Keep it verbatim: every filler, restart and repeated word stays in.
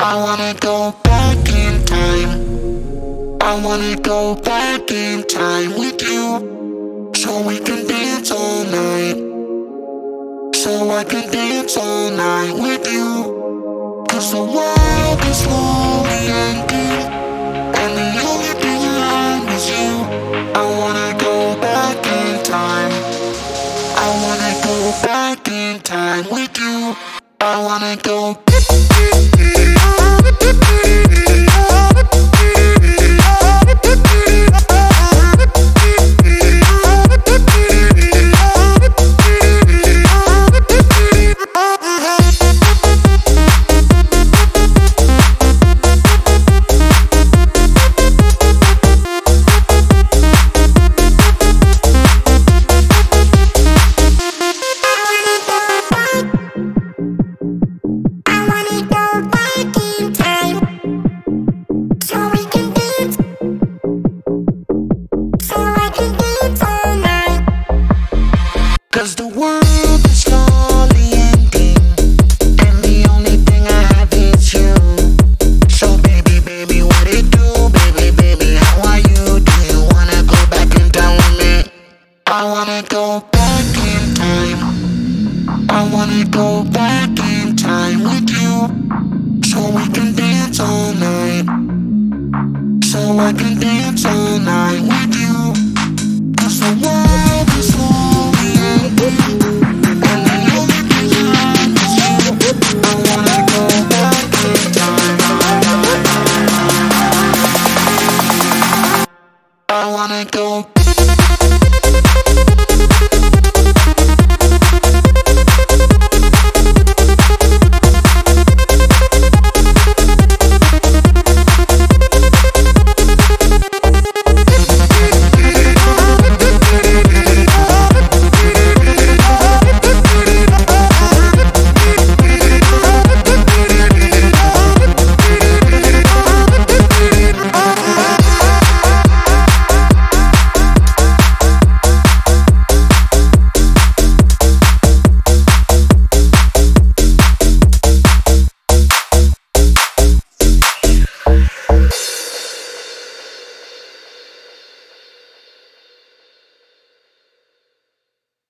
I wanna go back in time. I wanna go back in time with you, so we can dance all night. So I can dance all night with you. Cause the world is slowly ending, and the only thing around is you. I wanna go back in time. I wanna go back in time with you. I wanna go. Cause the world is slowly ending, and the only thing I have is you. So baby, baby, what it do? Baby, baby, how are you? Do you wanna go back in time with me? I wanna go back in time. I wanna go back in time with you, so we can dance all night. So I can dance all night with you. Cause the world is slowly